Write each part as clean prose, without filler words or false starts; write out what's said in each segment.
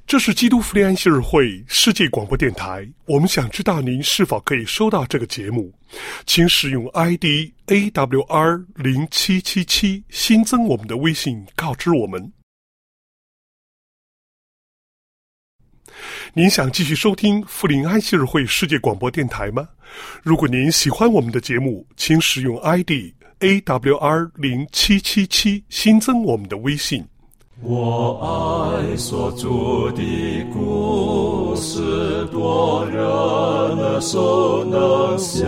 这是基督福音安息日会世界广播电台，我们想知道您是否可以收到这个节目，请使用 ID AWR0777 新增我们的微信告知我们。您想继续收听福音安息日会世界广播电台吗？如果您喜欢我们的节目，请使用 ID AWR0777 新增我们的微信。 我爱所著的故事，多人耳熟能详，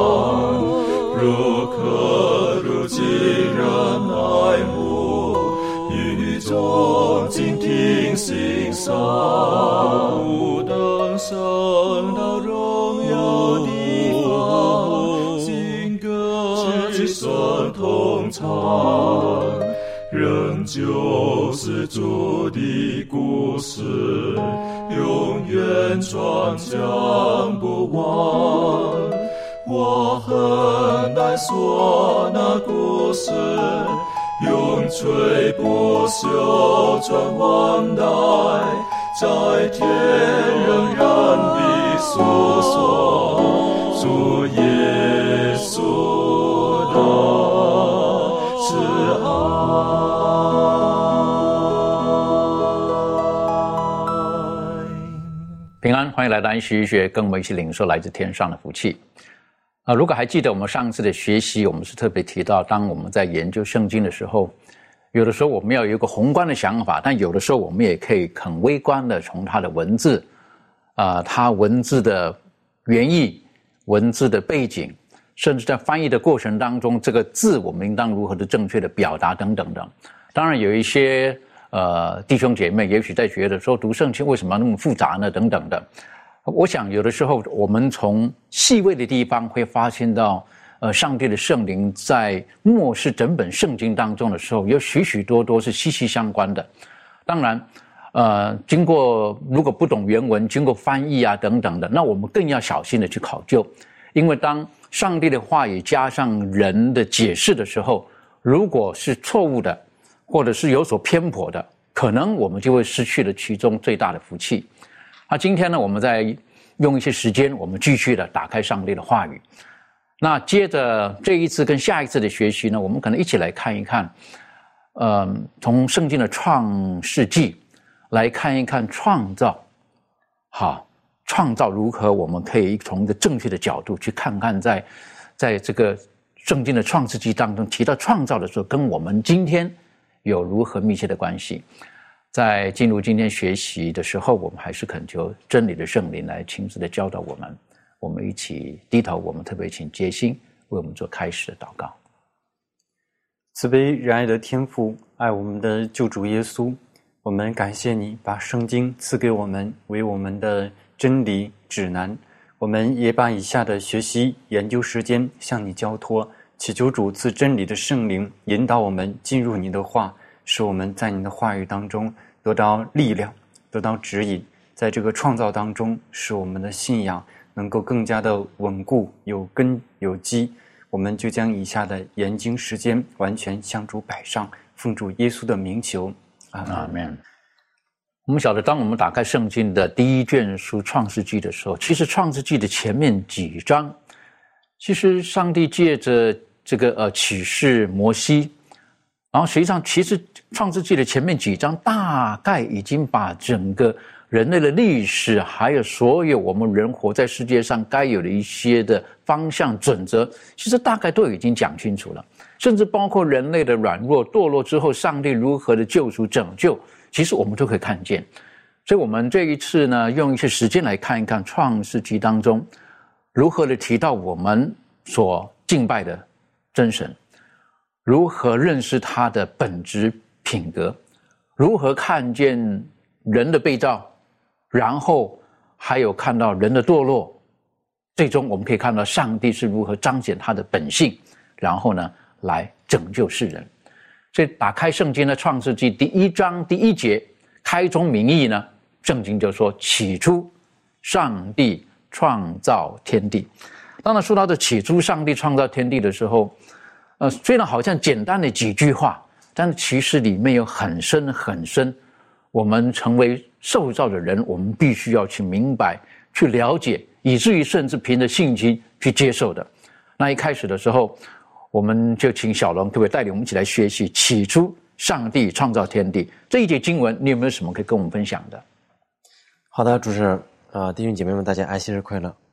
如可如今人爱慕，语中静听欣赏，不等升到荣耀地方，新歌之声同唱，仍旧是主的故事，永远传讲不完。我很难说那故事，永垂不朽传万代，在天仍然地诉说主耶稣的慈爱。 平安，欢迎来到安息医学，跟我们一起领受来自天上的福气。如果还记得我们上次的学习，我们是特别提到，当我们在研究圣经的时候，有的时候我们要有一个宏观的想法，但有的时候我们也可以很微观的从它的文字，它文字的原意、文字的背景，甚至在翻译的过程当中，这个字我们应当如何的正确的表达等等等。当然有一些弟兄姐妹也许在觉得说读圣经为什么那么复杂呢等等的。我想有的时候我们从细微的地方会发现到上帝的圣灵在默示整本圣经当中的时候，有许许多多是息息相关的。当然经过如果不懂原文，经过翻译啊等等的，那我们更要小心的去考究，因为当上帝的话语加上人的解释的时候，如果是错误的或者是有所偏颇的，可能我们就会失去了其中最大的福气。今天呢，我们再用一些时间，我们继续的打开上帝的话语。那接着这一次跟下一次的学习呢，我们可能一起来看一看从圣经的创世纪来看一看创造。好，创造如何我们可以从一个正确的角度去看看在这个圣经的创世纪当中提到创造的时候，跟我们今天有如何密切的关系。在进入今天学习的时候，我们还是恳求真理的圣灵来亲自的教导我们。我们一起低头，我们特别请杰心为我们做开始的祷告。 慈悲仁爱的天父，爱我们的救主耶稣，我们感谢你把圣经赐给我们为我们的真理指南，我们也把以下的学习研究时间向你交托，祈求主赐真理的圣灵引导我们进入你的话，使我们在你的话语当中得到力量，得到指引，在这个创造当中使我们的信仰能够更加的稳固，有根有基。我们就将以下的研经时间完全向主摆上，奉主耶稣的名求，阿们。 我们晓得当我们打开圣经的第一卷书创世纪的时候，其实创世纪的前面几章，其实上帝借着这个启示摩西，然后实际上其实创世纪的前面几章大概已经把整个人类的历史，还有所有我们人活在世界上该有的一些的方向准则，其实大概都已经讲清楚了，甚至包括人类的软弱堕落之后上帝如何的救赎拯救，其实我们都可以看见。所以我们这一次呢，用一些时间来看一看创世纪当中如何的提到我们所敬拜的真神，如何认识他的本质品格，如何看见人的被造，然后还有看到人的堕落，最终我们可以看到上帝是如何彰显他的本性，然后呢来拯救世人。所以打开圣经的创世纪第一章第一节开宗明义呢，圣经就说起初上帝创造天地。当然说到这起初上帝创造天地的时候，虽然好像简单的几句话，但其实里面有很深很深我们成为受造的人，我们必须要去明白、去了解，以至于甚至凭着信心去接受的。那一开始的时候，我们就请小龙可不可以带领我们一起来学习起初上帝创造天地这一节经文，你有没有什么可以跟我们分享的？ 好的，主持人弟兄姐妹们，大家安息日快乐。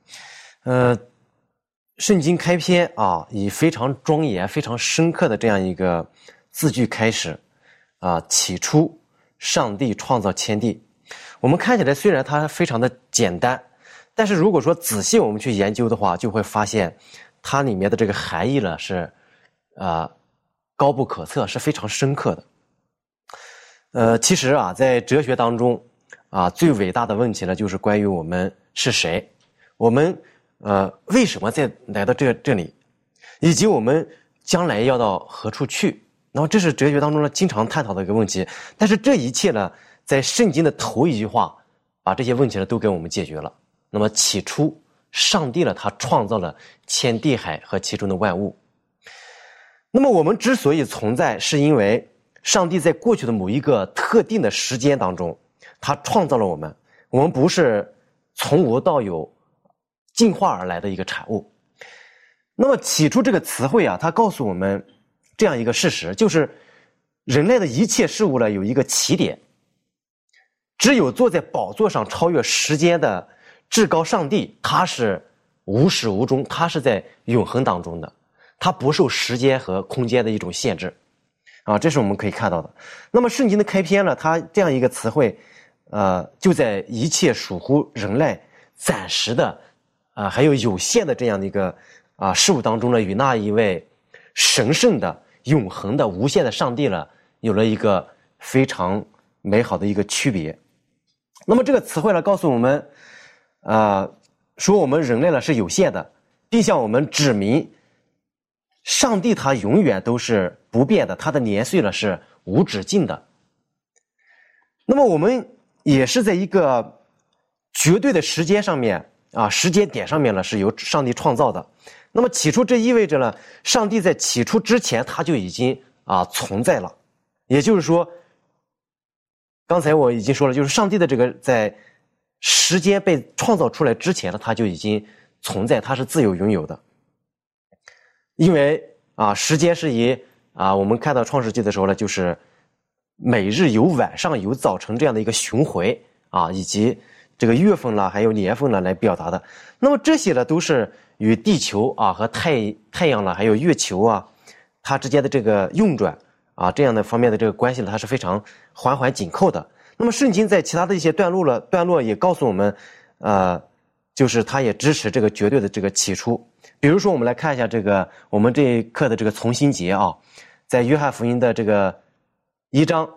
圣经开篇啊，以非常庄严、非常深刻的这样一个字句开始啊，起初上帝创造天地。我们看起来虽然它非常的简单，但是如果说仔细我们去研究的话，就会发现它里面的这个含义呢是高不可测，是非常深刻的。其实啊，在哲学当中啊，最伟大的问题呢，就是关于我们是谁，我们为什么来到这里，以及我们将来要到何处去。然后这是哲学当中呢经常探讨的一个问题。但是这一切呢，在圣经的头一句话把这些问题呢都给我们解决了。那么起初上帝呢，他创造了天地海和其中的万物。那么我们之所以存在，是因为上帝在过去的某一个特定的时间当中，他创造了我们。我们不是从无到有进化而来的一个产物。那么起初这个词汇啊，它告诉我们这样一个事实，就是人类的一切事物呢有一个起点，只有坐在宝座上超越时间的至高上帝，他是无始无终，他是在永恒当中的，他不受时间和空间的一种限制啊，这是我们可以看到的。那么圣经的开篇呢，它这样一个词汇就在一切属乎人类暂时的还有有限的这样的一个事物当中呢，与那一位神圣的永恒的无限的上帝呢有了一个非常美好的一个区别。那么这个词汇呢告诉我们说我们人类呢是有限的，并向我们指明上帝他永远都是不变的，他的年岁呢是无止境的。那么我们也是在一个绝对的时间上面时间点上面呢是由上帝创造的。那么起初这意味着呢，上帝在起初之前他就已经存在了。也就是说，刚才我已经说了，就是上帝的这个在时间被创造出来之前呢，他就已经存在，他是自由拥有的。因为时间是以我们看到创世纪的时候呢，就是每日有晚上有早晨这样的一个巡回以及这个月份啦还有年份啦来表达的。那么这些呢都是与地球和太阳啦还有月球它之间的这个运转这样的方面的这个关系呢，它是非常环环紧扣的。那么圣经在其他的一些段落也告诉我们就是它也支持这个绝对的这个起初。比如说我们来看一下这个我们这一课的这个从心节在约翰福音的这个1章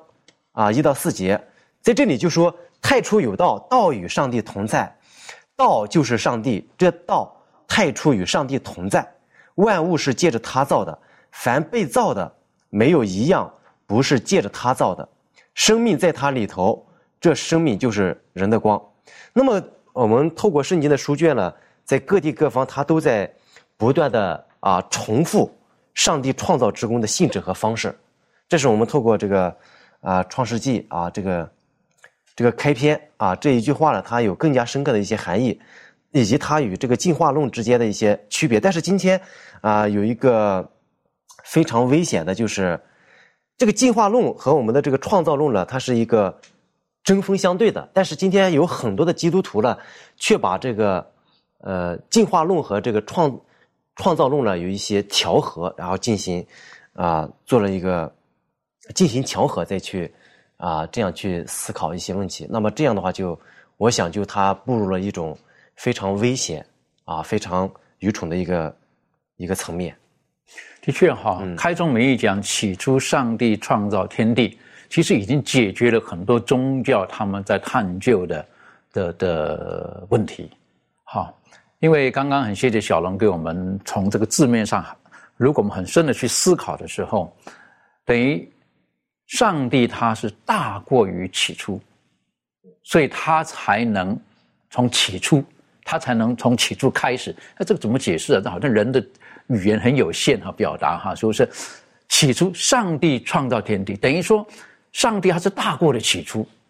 1到4节，在这里就说太初有道，道与上帝同在，道就是上帝，这道太初与上帝同在，万物是借着他造的，凡被造的没有一样不是借着他造的，生命在他里头，这生命就是人的光。那么我们透过圣经的书卷呢，在各地各方它都在不断的重复上帝创造之功的性质和方式。这是我们透过这个创世纪这个开篇这一句话呢，它有更加深刻的一些含义，以及它与这个进化论之间的一些区别。但是今天有一个非常危险的，就是这个进化论和我们的这个创造论呢，它是一个针锋相对的。但是今天有很多的基督徒呢，却把这个进化论和这个创造论呢有一些调和，然后进行做了一个进行调和，再去这样去思考一些问题。那么这样的话我想它步入了一种非常危险非常愚蠢的一个层面。 的确开宗明义讲起初上帝创造天地，其实已经解决了很多宗教他们在探究的问题。因为刚刚很谢谢小龙给我们从这个字面上，如果我们很深的去思考的时候，等于上帝他是大过于起初，所以他才能从起初开始。那这个怎么解释好像人的语言很有限表达所以是起初上帝创造天地，等于说上帝他是大过的起初，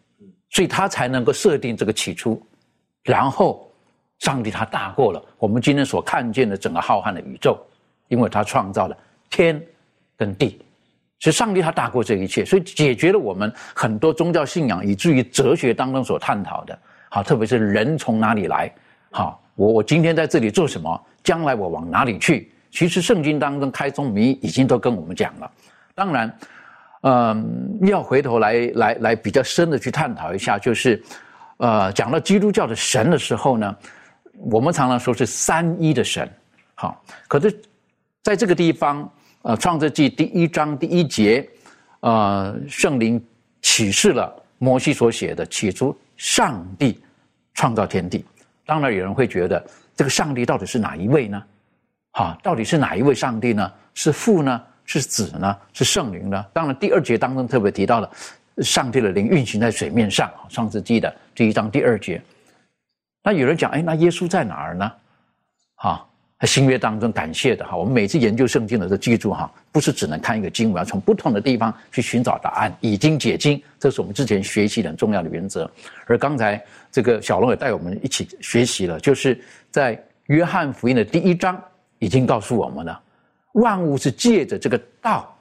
所以他才能够设定这个起初，然后上帝他大过了我们今天所看见的整个浩瀚的宇宙，因为他创造了天跟地，所以上帝他大过这一切，所以解决了我们很多宗教信仰以至于哲学当中所探讨的，好，特别是人从哪里来，好，我今天在这里做什么，将来我往哪里去，其实圣经当中开宗明义已经都跟我们讲了。当然要回头来比较深的去探讨一下，就是讲到基督教的神的时候呢，我们常常说是三一的神，好，可是在这个地方创世纪第1章第1节圣灵启示了摩西所写的起初上帝创造天地。当然有人会觉得这个上帝到底是哪一位呢？到底是哪一位上帝呢？是父呢？是子呢？是圣灵呢？当然第2节当中特别提到了上帝的灵运行在水面上，创世纪的第1章第2节。那有人讲，那耶稣在哪儿呢？新约当中感谢的，我们每次研究圣经的时候记住，不是只能看一个经文，要从不同的地方去寻找答案，以经解经，这是我们之前学习的很重要的原则。而刚才这个小龙也带我们一起学习了，就是在约翰福音的第1章已经告诉我们了，万物是借着这个道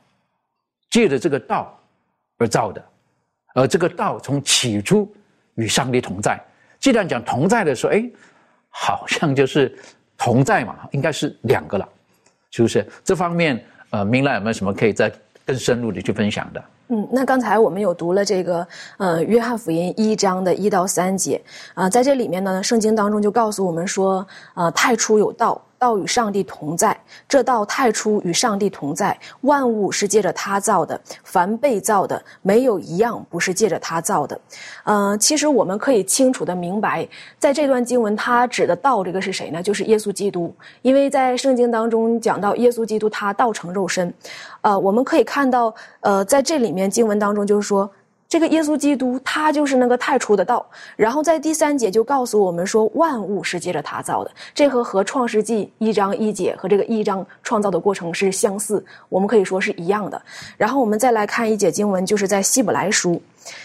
而造的，而这个道从起初与上帝同在。既然讲同在的时候，好像就是同在嘛，应该是2个了，是不是？这方面明兰有没有什么可以再更深入的去分享的？ 那刚才我们有读了这个约翰福音1章的1到3节在这里面呢，圣经当中就告诉我们说太初有道，道与上帝同在，这道太初与上帝同在，万物是借着他造的，凡被造的没有一样不是借着他造的。其实我们可以清楚的明白，在这段经文他指的道这个是谁呢？就是耶稣基督。因为在圣经当中讲到耶稣基督他道成肉身，我们可以看到在这里面经文当中就是说这个耶稣基督他就是那个太初的道，然后在第3节就告诉我们说万物是借着他造的，这和创世纪1章1节和这个1章创造的过程是相似，我们可以说是一样的。然后我们再来看一节经文，就是在希伯来书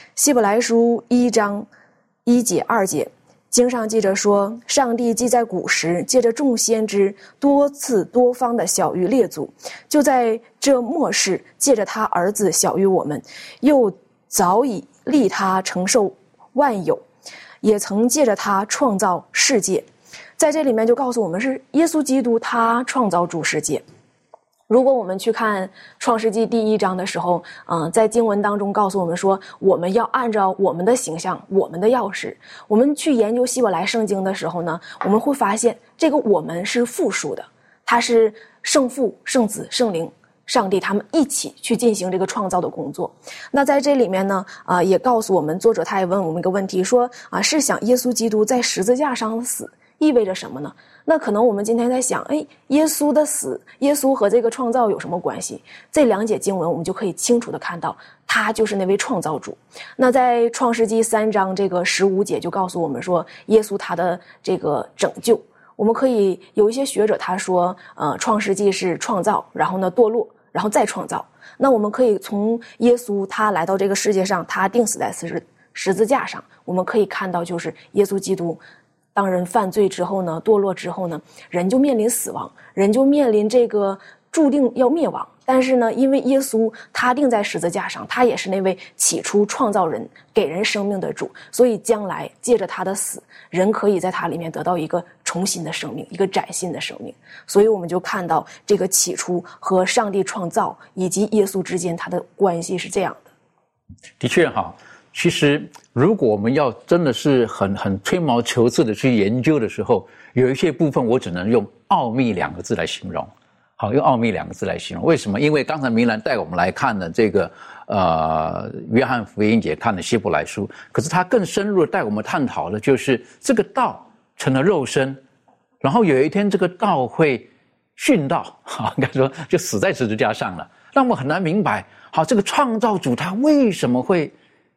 1章1节2节，经上记着说，上帝既在古时借着众先知多次多方的晓谕列祖，就在这末世借着他儿子晓谕我们，又早已立他承受万有，也曾借着他创造世界。在这里面就告诉我们是耶稣基督他创造主世界。如果我们去看创世纪第1章的时候在经文当中告诉我们说，我们要按照我们的形象，我们的样式。我们去研究希伯来圣经的时候呢，我们会发现这个我们是复数的，它是圣父、圣子、圣灵上帝他们一起去进行这个创造的工作。那在这里面呢也告诉我们，作者他也问我们一个问题，说试想耶稣基督在十字架上死意味着什么呢？那可能我们今天在想，耶稣的死，耶稣和这个创造有什么关系？这2节经文我们就可以清楚的看到，他就是那位创造主。那在创世纪3章这个15节就告诉我们说，耶稣他的这个拯救。我们可以有一些学者他说创世纪是创造，然后呢堕落，然后再创造。那我们可以从耶稣他来到这个世界上，他钉死在十字架上，我们可以看到就是耶稣基督当人犯罪之后呢，堕落之后呢，人就面临死亡，人就面临这个注定要灭亡。但是呢，因为耶稣他钉在十字架上，他也是那位起初创造人给人生命的主，所以将来借着他的死，人可以在他里面得到一个重新的生命，一个崭新的生命。所以我们就看到这个起初和上帝创造以及耶稣之间他的关系是这样的。 的确其实如果我们要真的是很吹毛求疵的去研究的时候，有一些部分我只能用奥秘2个字来形容。好，用奥秘2个字来形容。为什么？因为刚才明兰带我们来看的这个约翰福音也看了希伯来书，可是他更深入的带我们探讨的就是这个道成了肉身，然后有一天这个道会殉道，应该说就死在十字架上了。让我们很难明白，这个创造主他为什么会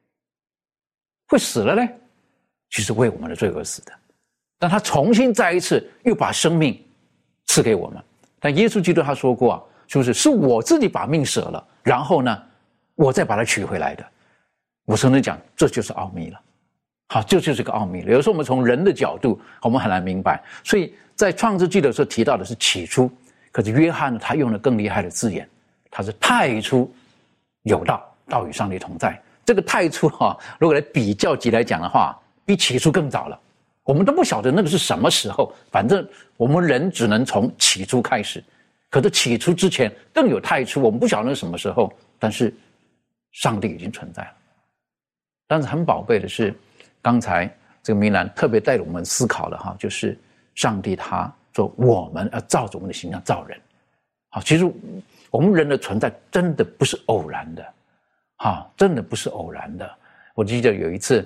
死了呢？其实为我们的罪而死的，但他重新再一次又把生命赐给我们。但耶稣基督他说过是我自己把命舍了，然后呢我再把它取回来的。我曾经讲这就是奥秘了。 好，这就是个奥秘了。有时候我们从人的角度，我们很难明白。所以在创世纪的时候提到的是起初，可是约翰呢，他用了更厉害的字眼，他是太初有道，道与上帝同在。这个太初如果来比较级来讲的话，比起初更早了。我们都不晓得那个是什么时候，反正我们人只能从起初开始。可是起初之前更有太初，我们不晓得什么时候，但是上帝已经存在了。但是很宝贝的是，刚才这个明兰特别带着我们思考的就是上帝他说我们要照着我们的形象造人。好，其实我们人的存在真的不是偶然的，真的不是偶然的。我记得有一次，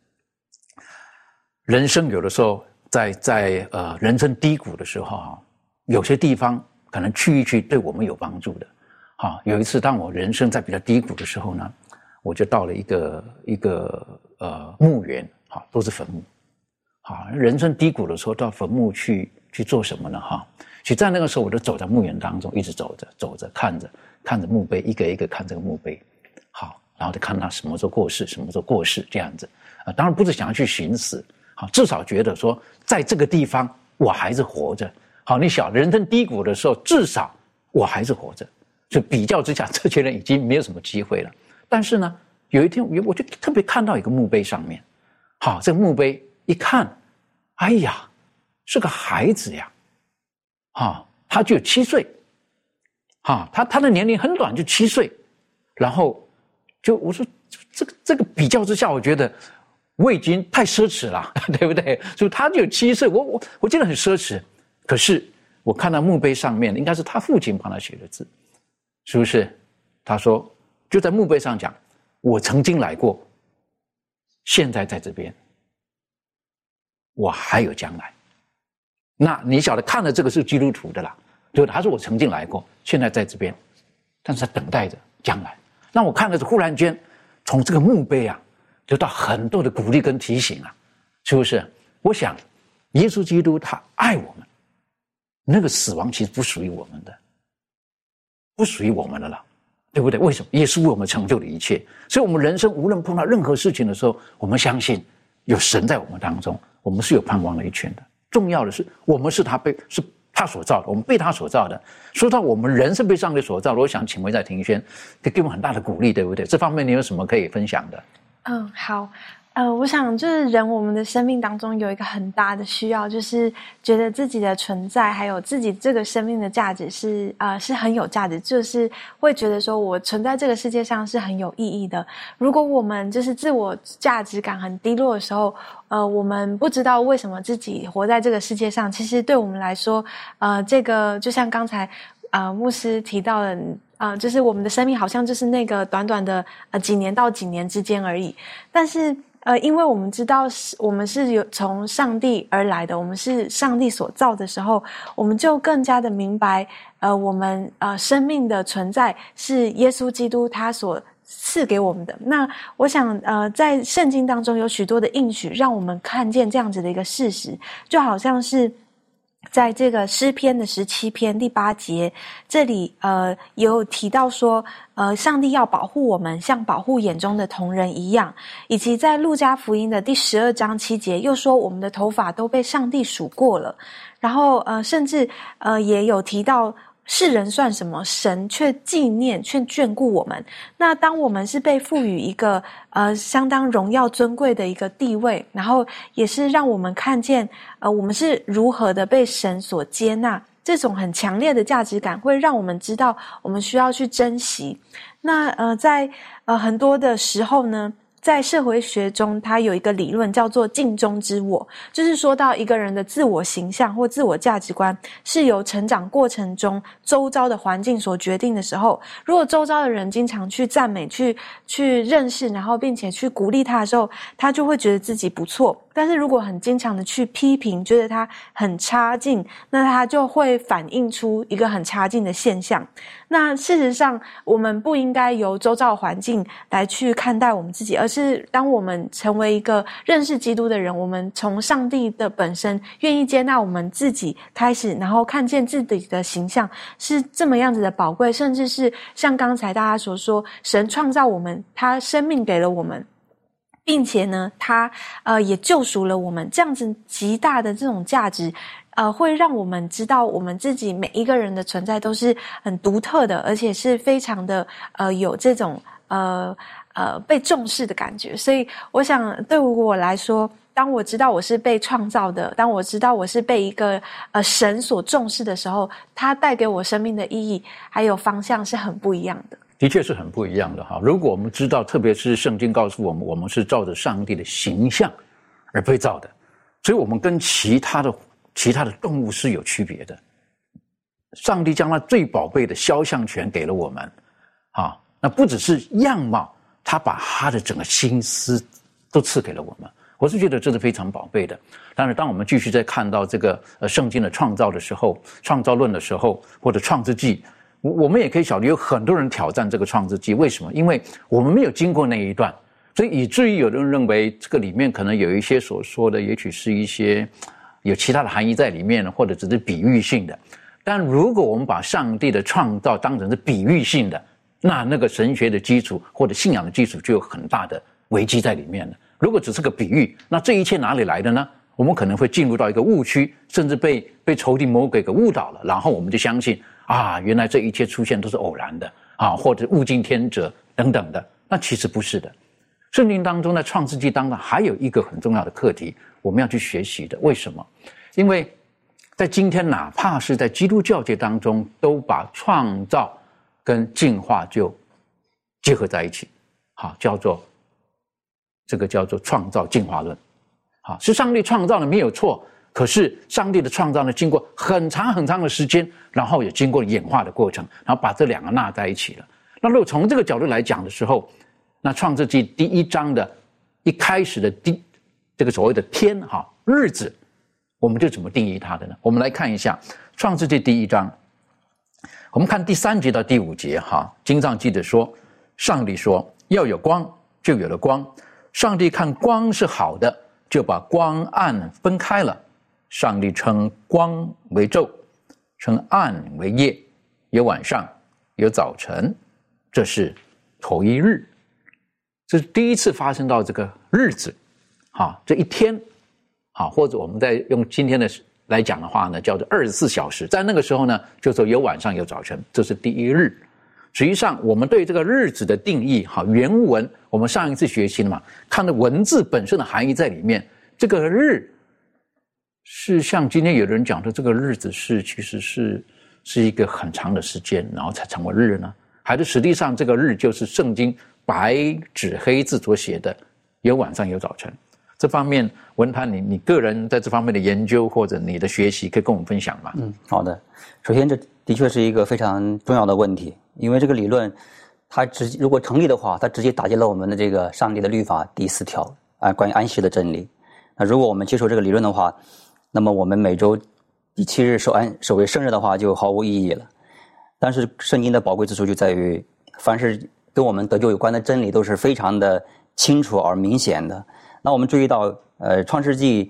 人生有的时候在人生低谷的时候有些地方可能去一去对我们有帮助的。有一次当我人生在比较低谷的时候呢，我就到了一个墓园，都是坟墓。人生低谷的时候到坟墓去做什么呢？其实在那个时候我就走在墓园当中，一直走着看着墓碑，一个一个看这个墓碑。然后就看他什么时候过世，什么时候过世这样子。当然不是想要去寻死，至少觉得说在这个地方我还是活着。你晓得人生低谷的时候，至少我还是活着。所以比较之下，这些人已经没有什么机会了。但是呢，有一天我就特别看到一个墓碑上面，这个墓碑一看，哎呀，是个孩子呀，他就7岁，他的年龄很短，就7岁。然后我说这个比较之下，我觉得我已经太奢侈了，对不对？所以他就7岁，我觉得很奢侈。可是我看到墓碑上面，应该是他父亲帮他写的字，是不是？他说就在墓碑上讲，我曾经来过，现在在这边，我还有将来。那你晓得看了这个是基督徒的啦，对不对？他说我曾经来过，现在在这边，但是他等待着将来。那我看了忽然间从这个墓碑得到很多的鼓励跟提醒是不是？我想耶稣基督他爱我们，那个死亡其实不属于我们的，不属于我们的了，对不对？为什么？耶稣为我们成就了一切。所以我们人生无论碰到任何事情的时候，我们相信有神在我们当中，我们是有盼望的一群的。重要的是我们是他所造的，我们被他所造的。说到我们人是被上帝所造的，我想请问一下庭轩，可以给我们很大的鼓励，对不对？这方面你有什么可以分享的？ 好。我想就是人我们的生命当中有一个很大的需要，就是觉得自己的存在还有自己这个生命的价值是很有价值，就是会觉得说我存在这个世界上是很有意义的。如果我们就是自我价值感很低落的时候，我们不知道为什么自己活在这个世界上，其实对我们来说，这个就像刚才牧师提到的，就是我们的生命好像就是那个短短的几年到几年之间而已，但是因为我们知道我们是有从上帝而来的，我们是上帝所造的时候，我们就更加的明白我们生命的存在是耶稣基督他所赐给我们的。那我想在圣经当中有许多的应许让我们看见这样子的一个事实，就好像是在这个诗篇的17篇第8节，这里有提到说上帝要保护我们像保护眼中的瞳人一样，以及在路加福音的第12章7节又说我们的头发都被上帝数过了。然后甚至也有提到世人算什么，神却纪念却眷顾我们。那当我们是被赋予一个相当荣耀尊贵的一个地位，然后也是让我们看见我们是如何的被神所接纳，这种很强烈的价值感会让我们知道我们需要去珍惜。那在很多的时候呢，在社会学中它有一个理论叫做镜中之我，就是说到一个人的自我形象或自我价值观是由成长过程中周遭的环境所决定的时候，如果周遭的人经常去赞美去认识，然后并且去鼓励他的时候，他就会觉得自己不错。但是如果很经常的去批评，觉得他很差劲，那他就会反映出一个很差劲的现象。那事实上我们不应该由周遭环境来去看待我们自己，而是当我们成为一个认识基督的人，我们从上帝的本身愿意接纳我们自己开始，然后看见自己的形象是这么样子的宝贵，甚至是像刚才大家所说，神创造我们，他生命给了我们， 并且呢，他也救赎了我们，这样子极大的这种价值，会让我们知道我们自己每一个人的存在都是很独特的，而且是非常的有这种被重视的感觉。所以我想对于我来说，当我知道我是被创造的，当我知道我是被一个神所重视的时候，它带给我生命的意义还有方向是很不一样的。 的确是很不一样的哈。如果我们知道，特别是圣经告诉我们，我们是照着上帝的形象而被造的，所以我们跟其他的动物是有区别的。上帝将他最宝贝的肖像权给了我们啊，那不只是样貌，他把他的整个心思都赐给了我们。我是觉得这是非常宝贝的。当然，当我们继续在看到这个圣经的创造的时候，创造论的时候，或者创世纪，我们也可以晓得有很多人挑战这个创世纪。为什么？因为我们没有经过那一段，所以以至于有人认为这个里面可能有一些所说的，也许是一些有其他的含义在里面，或者只是比喻性的。但如果我们把上帝的创造当成是比喻性的，那个神学的基础或者信仰的基础就有很大的危机在里面了。如果只是个比喻，那这一切哪里来的呢？我们可能会进入到一个误区，甚至被仇敌魔鬼给误导了，然后我们就相信啊，原来这一切出现都是偶然的啊，或者物竞天择等等的。那其实不是的。圣经当中在创世纪当中还有一个很重要的课题，我们要去学习的。为什么？因为在今天，哪怕是在基督教界当中，都把创造跟进化就结合在一起，好，叫做创造进化论。好，是上帝创造的没有错，可是上帝的创造呢，经过很长很长的时间，然后也经过演化的过程，然后把这两个纳在一起了。那如果从这个角度来讲的时候，那创世纪第1章的一开始的这个所谓的天日子，我们就怎么定义它的呢？我们来看一下创世纪第1章，我们看第3节到第5节经上记着说，上帝说要有光，就有了光。上帝看光是好的，就把光暗分开了。上帝称光为昼，称暗为夜，有晚上，有早晨，这是头一日。这是第一次发生到这个日子这一天或者我们再用今天的来讲的话呢，叫做24小时。在那个时候呢，就说有晚上有早晨，这是第一日。实际上我们对这个日子的定义原文我们上一次学习了嘛，看到文字本身的含义在里面。这个日是像今天有人讲的，这个日子其实是一个很长的时间，然后才成为日呢？还是实际上这个日就是圣经白纸黑字所写的，有晚上有早晨？这方面文坛你个人在这方面的研究或者你的学习可以跟我们分享吗？ 好的。首先这的确是一个非常重要的问题，因为这个理论它如果成立的话，它直接打击了我们的这个上帝的律法第4条关于安息的真理。那如果我们接受这个理论的话，那么我们每周第7日守为圣日的话就毫无意义了。但是圣经的宝贵之处就在于，凡是跟我们得救有关的真理都是非常的清楚而明显的。那我们注意到创世纪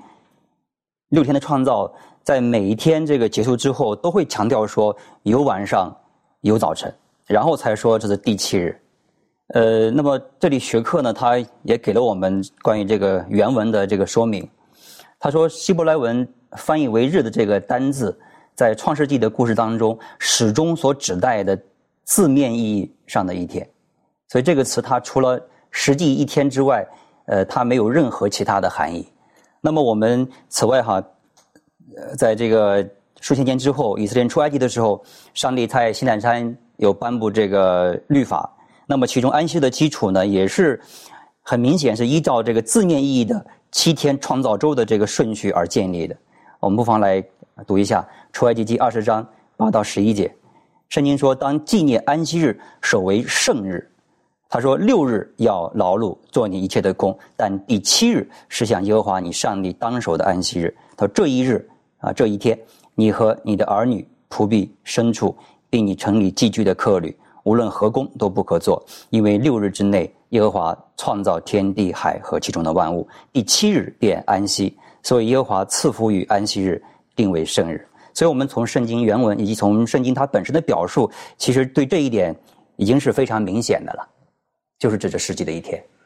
6天的创造，在每一天这个结束之后都会强调说有晚上有早晨，然后才说这是第7日。那么这里学课呢，他也给了我们关于这个原文的这个说明。他说希伯来文翻译为日的这个单字，在创世纪的故事当中始终所指代的字面意义上的一天，所以这个词它除了实际一天之外，它没有任何其他的含义。那么我们此外在这个数千年之后，以色列人出埃及的时候，上帝在西奈山有颁布这个律法。那么其中安息的基础呢，也是很明显是依照这个字面意义的7天创造周的这个顺序而建立的。我们不妨来读一下出埃及记20章8到11节。圣经说，当纪念安息日，守为圣日。他说6日要劳碌，做你一切的工，但第7日是向耶和华你上帝当守的安息日。他说这一日这一天，你和你的儿女、仆婢、牲畜，并你城里寄居的客旅，无论何工都不可做，因为6日之内耶和华创造天地海和其中的万物，第7日便安息，所以耶和华赐福于安息日，定为圣日。所以我们从圣经原文以及从圣经它本身的表述，其实对这一点已经是非常明显的了，就是指着实际的一天。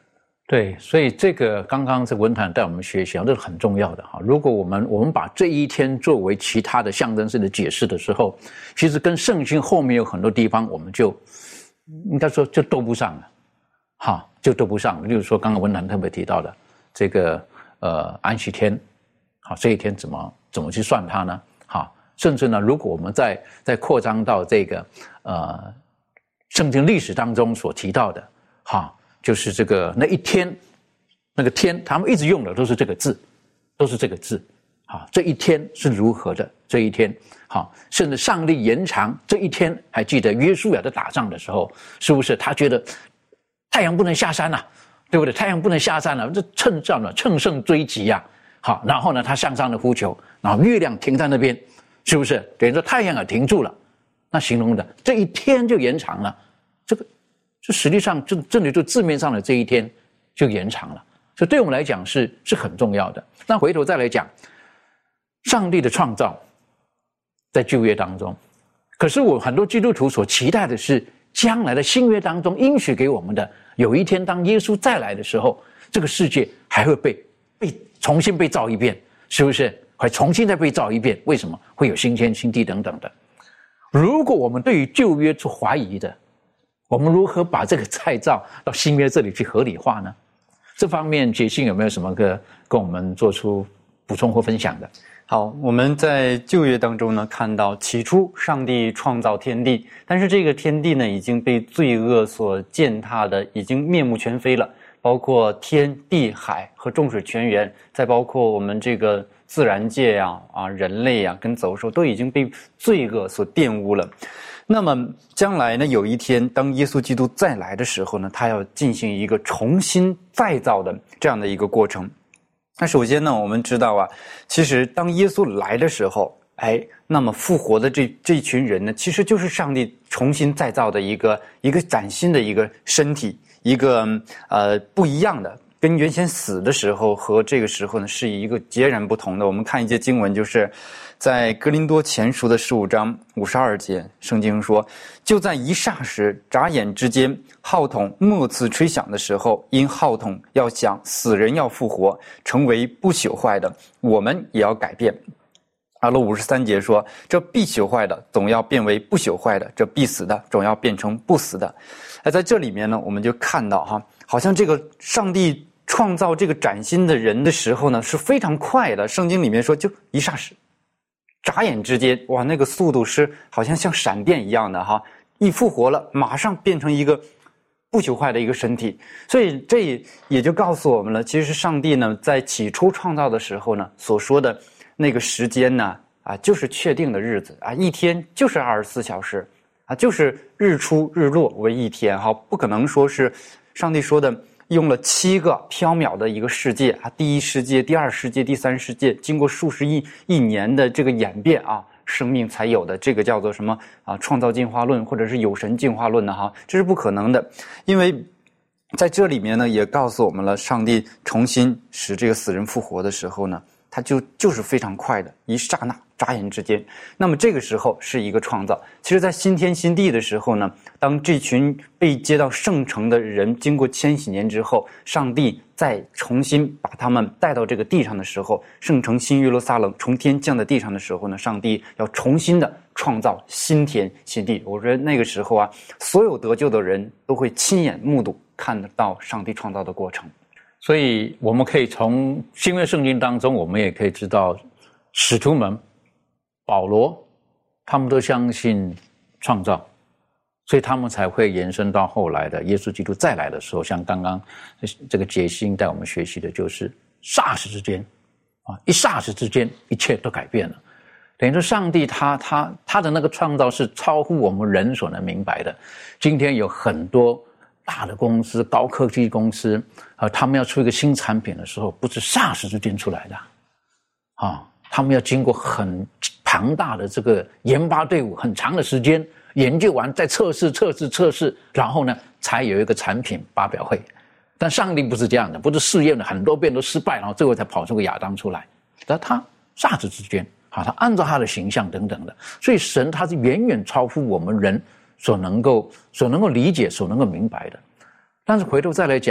对，所以这个刚刚这文坛带我们学习，这是很重要的哈。如果我们把这一天作为其他的象征式的解释的时候，其实跟圣经后面有很多地方我们就应该说就斗不上了，哈，就斗不上了。例如说刚刚文坛特别提到的这个安息天，好，这一天怎么去算它呢？好，甚至呢，如果我们再扩张到这个圣经历史当中所提到的，哈。就是这个那一天，那个天，他们一直用的都是这个字，都是这个字。好，这一天是如何的？这一天，好，甚至上帝延长这一天。还记得约书亚在打仗的时候，是不是他觉得太阳不能下山了，对不对？太阳不能下山了，这乘胜追击呀。好，然后呢，他向上的呼求，然后月亮停在那边，是不是？等于说太阳也停住了。那形容的这一天就延长了，这实际上这里就字面上的这一天就延长了，所以对我们来讲是很重要的。那回头再来讲，上帝的创造在旧约当中，可是我很多基督徒所期待的是将来的新约当中应许给我们的，有一天当耶稣再来的时候，这个世界还会被重新被造一遍，是不是？会重新再被造一遍？为什么会有新天新地等等的？如果我们对于旧约做怀疑的，我们如何把这个再造到新约这里去合理化呢？这方面杰信有没有什么跟我们做出补充或分享的？ 好，我们在旧约当中呢看到，起初上帝创造天地，但是这个天地呢已经被罪恶所践踏的已经面目全非了，包括天地海和众水泉源，再包括我们这个自然界人类跟走兽都已经被罪恶所玷污了。那么将来呢，有一天当耶稣基督再来的时候呢，他要进行一个重新再造的这样的一个过程。那首先呢，我们知道其实当耶稣来的时候，那么复活的这一群人呢，其实就是上帝重新再造的一个崭新的一个身体，一个不一样的，跟原先死的时候和这个时候呢是一个截然不同的。我们看一节经文，就是在哥林多前书的15章52节，圣经说，就在一霎时眨眼之间，号筒末次吹响的时候，因号筒要响，死人要复活，成为不朽坏的，我们也要改变。53节说，这必朽坏的总要变为不朽坏的，这必死的总要变成不死的。在这里面呢，我们就看到好像这个上帝创造这个崭新的人的时候呢是非常快的。圣经里面说，就一霎时眨眼之间，哇，那个速度是好像像闪电一样的一复活了，马上变成一个不朽坏的一个身体。所以这也就告诉我们了，其实上帝呢在起初创造的时候呢所说的那个时间呢就是确定的日子一天就是24小时就是日出日落为一天不可能说是上帝说的用了7个缥缈的一个世界第一世界、第二世界、第三世界，经过数十亿年的这个演变生命才有的，这个叫做什么创造进化论或者是有神进化论的这是不可能的。因为在这里面呢也告诉我们了，上帝重新使这个死人复活的时候呢，它就是非常快的，一刹那眨眼之间。那么这个时候是一个创造。其实在新天新地的时候呢，当这群被接到圣城的人经过千禧年之后，上帝再重新把他们带到这个地上的时候，圣城新耶路撒冷从天降在地上的时候呢，上帝要重新的创造新天新地。我觉得那个时候所有得救的人都会亲眼目睹看得到上帝创造的过程。 所以我们可以从新约圣经当中，我们也可以知道使徒们保罗他们都相信创造，所以他们才会延伸到后来的耶稣基督再来的时候，像刚刚这个解析带我们学习的就是霎时之间一霎时之间一切都改变了。等于说上帝他的那个创造是超乎我们人所能明白的。今天有很多大的公司、高科技公司他们要出一个新产品的时候，不是霎时之间出来的他们要经过很庞大的这个研发队伍，很长的时间研究完，再测试，然后呢才有一个产品发表会。但上帝不是这样的，不是试验了很多遍都失败，然后最后才跑出个亚当出来。但他霎时之间他按照他的形象等等的，所以神他是远远超乎我们人所能够理解、所能够明白的。但是回头再来讲，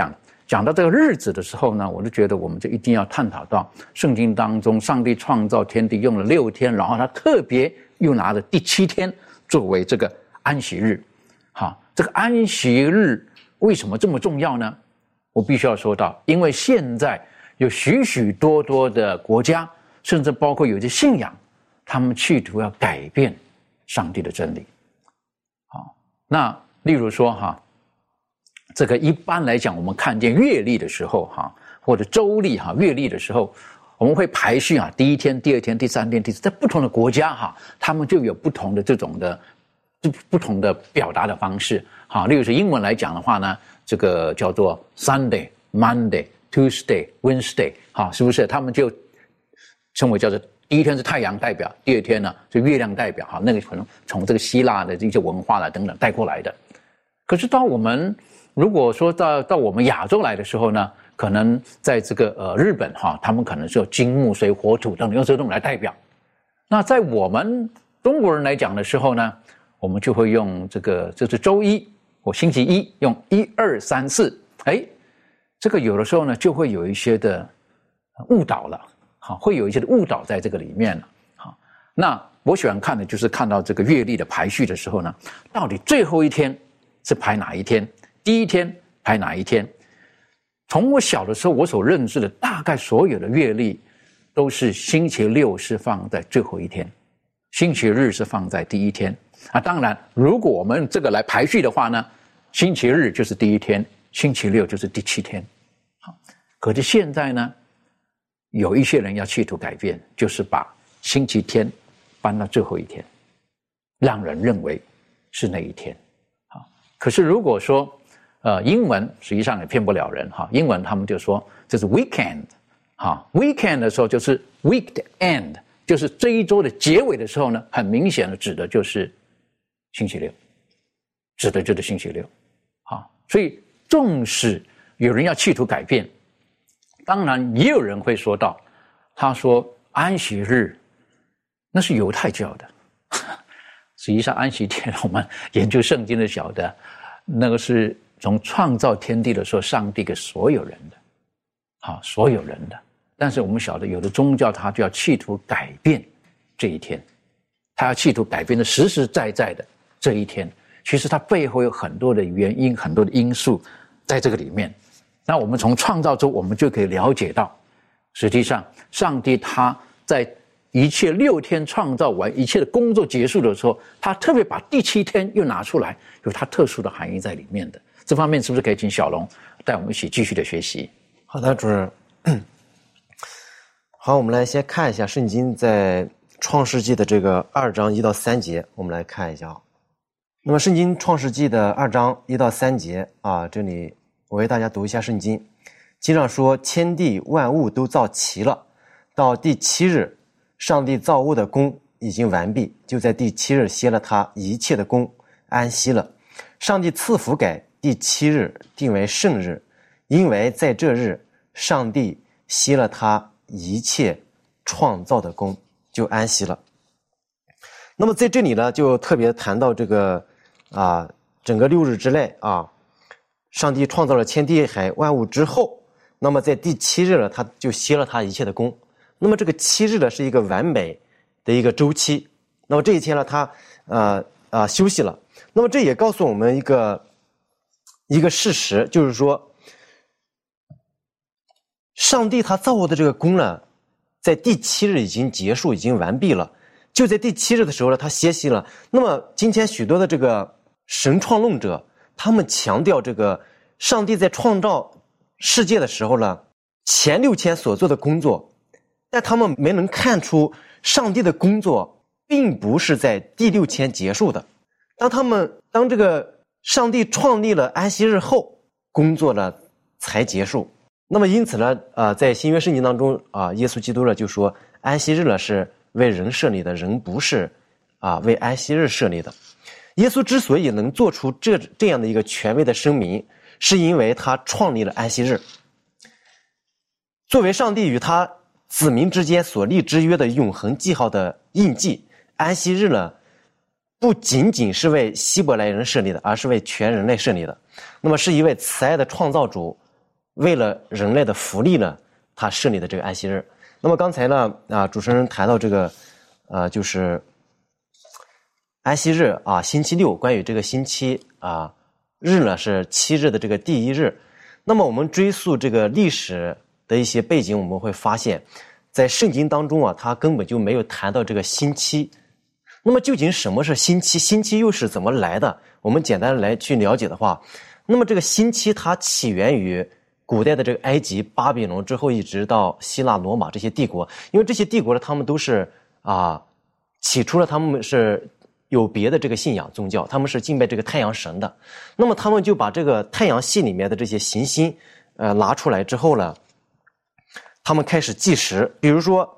讲到这个日子的时候呢，我就觉得我们就一定要探讨到圣经当中，上帝创造天地用了6天，然后他特别又拿了第7天作为这个安息日。好，这个安息日为什么这么重要呢？我必须要说到，因为现在有许许多多的国家，甚至包括有些信仰，他们企图要改变上帝的真理。好，那例如说哈，这个一般来讲，我们看见月历的时候哈，或者周历哈，月历的时候，我们会排序啊，第1天、第2天、第3天、第4，在不同的国家哈，他们就有不同的这种的不同的表达的方式。好，例如说英文来讲的话呢，这个叫做 Sunday、Monday、Tuesday、Wednesday， 好，是不是？他们就称为叫做第1天是太阳代表，第2天呢是月亮代表，好，那个可能从这个希腊的这些文化啦等等带过来的。可是当我们如果说到我们亚洲来的时候呢，可能在这个日本哈，他们可能是有金木水火土等等用这种来代表。那在我们中国人来讲的时候呢，我们就会用这是周一或星期一，用1、2、3、4，这个有的时候呢就会有一些的误导了，好，会有一些的误导在这个里面了。好，那我喜欢看的就是看到这个月历的排序的时候呢，到底最后一天是排哪一天，第1天排哪一天。从我小的时候我所认识的大概所有的月历都是星期6是放在最后一天，星期日是放在第1天啊。当然如果我们这个来排序的话呢，星期日就是第1天，星期6就是第7天。好，可是现在呢，有一些人要企图改变，就是把星期天搬到最后一天，让人认为是那一天。好，可是如果说英文实际上也骗不了人哈，英文他们就说这是 weekend， 哈 ，weekend 的时候就是 week 的 end， 就是这一周的结尾的时候呢，很明显的指的就是星期6，指的就是星期6。好，所以纵使有人要企图改变，当然也有人会说到，他说安息日那是犹太教的，实际上安息天我们研究圣经的晓得，那个是从创造天地的时候上帝给所有人的，好，所有人的。但是我们晓得有的宗教他就要企图改变这一天，他要企图改变的实实在在的这一天，其实它背后有很多的原因，很多的因素在这个里面。那我们从创造中我们就可以了解到，实际上上帝他在一切6天创造完一切的工作结束的时候，他特别把第7天又拿出来，有他特殊的含义在里面的。这方面是不是可以请小龙带我们一起继续的学习？ 好的，主任。好，我们来先看一下圣经在创世纪的这个2章1到3节，我们来看一下。那么圣经创世纪的2章1到3节啊，这里我为大家读一下圣经。经上说，天地万物都造齐了，到第7日，上帝造物的工已经完毕，就在第7日歇了他一切的工，安息了。上帝赐福给第7日，定为圣日，因为在这日，上帝歇了他一切创造的工，就安息了。那么在这里呢，就特别谈到这个整个6日之内啊，上帝创造了天地海万物之后，那么在第7日呢，他就歇了他一切的工。那么这个7日呢，是一个完美的一个周期。那么这一天呢，他休息了。那么这也告诉我们一个事实，就是说，上帝他造物的这个工呢，在第7日已经结束，已经完毕了。就在第7日的时候呢，他歇息了。那么今天许多的这个神创论者，他们强调这个上帝在创造世界的时候呢，前6天所做的工作，但他们没能看出上帝的工作并不是在第6天结束的。当这个上帝创立了安息日后，工作呢才结束。那么因此呢，在新约圣经当中耶稣基督呢就说，安息日呢是为人设立的，人不是为安息日设立的。耶稣之所以能做出这样的一个权威的声明，是因为他创立了安息日，作为上帝与他子民之间所立之约的永恒记号的印记。安息日呢不仅仅是为希伯来人设立的，而是为全人类设立的。那么是一位慈爱的创造主为了人类的福利呢，他设立的这个安息日。那么刚才呢主持人谈到这个就是安息日星期六，关于这个星期日呢是7日的这个第一日。那么我们追溯这个历史的一些背景，我们会发现在圣经当中它根本就没有谈到这个星期。那么究竟什么是星期？星期又是怎么来的？我们简单的来去了解的话，那么这个星期它起源于古代的这个埃及、巴比伦之后，一直到希腊、罗马这些帝国。因为这些帝国呢，他们都是起初呢他们是有别的这个信仰宗教，他们是敬拜这个太阳神的。那么他们就把这个太阳系里面的这些行星拿出来之后呢，他们开始计时。比如说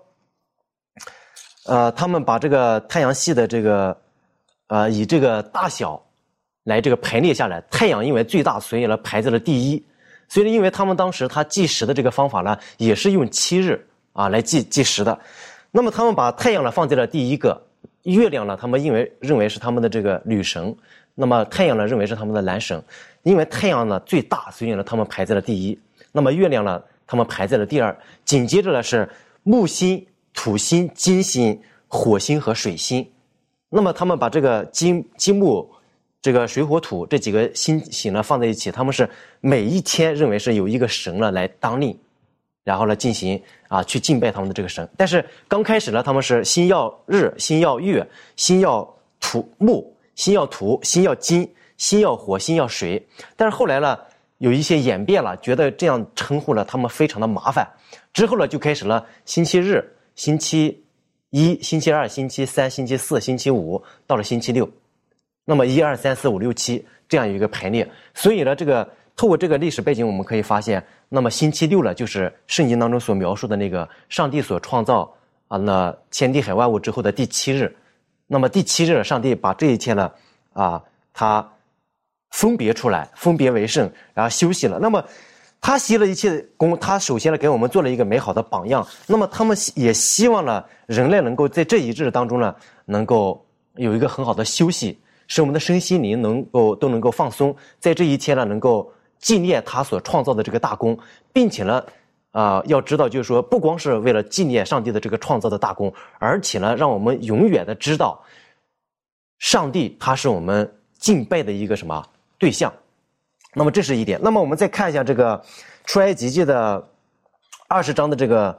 他们把这个太阳系的这个以这个大小来这个排列下来，太阳因为最大，所以呢排在了第一。所以呢，因为他们当时他计时的这个方法呢，也是用7日来计时的。那么他们把太阳呢放在了第一个，月亮呢他们认为是他们的这个女神，那么太阳呢认为是他们的男神。因为太阳呢最大，所以呢他们排在了第一。那么月亮呢他们排在了第二。紧接着呢是木星、土星、金星、火星和水星。那么他们把这个金木这个水火土这几个星星呢放在一起，他们是每一天认为是有一个神呢来当令，然后呢进行去敬拜他们的这个神。但是刚开始呢，他们是星耀日、星耀月、星耀木、星耀土、星耀金、星耀火、星耀水。但是后来呢有一些演变了，觉得这样称呼了他们非常的麻烦，之后呢就开始了星期日、星期一、星期二、星期三、星期四、星期五，到了星期六。那么1、2、3、4、5、6、7这样一个排列。所以呢透过这个历史背景，我们可以发现，那么星期六呢就是圣经当中所描述的那个上帝所创造那天地海万物之后的第7日。那么第7日呢，上帝把这一天呢他分别出来，分别为圣，然后休息了。那么他习了一切功，他首先呢给我们做了一个美好的榜样。那么他们也希望呢人类能够在这一日当中呢能够有一个很好的休息，使我们的身心灵都能够放松，在这一天呢能够纪念他所创造的这个大功，并且呢要知道就是说，不光是为了纪念上帝的这个创造的大功，而且呢让我们永远的知道上帝他是我们敬拜的一个什么对象。那么这是一点。那么我们再看一下这个出埃及记的20章的这个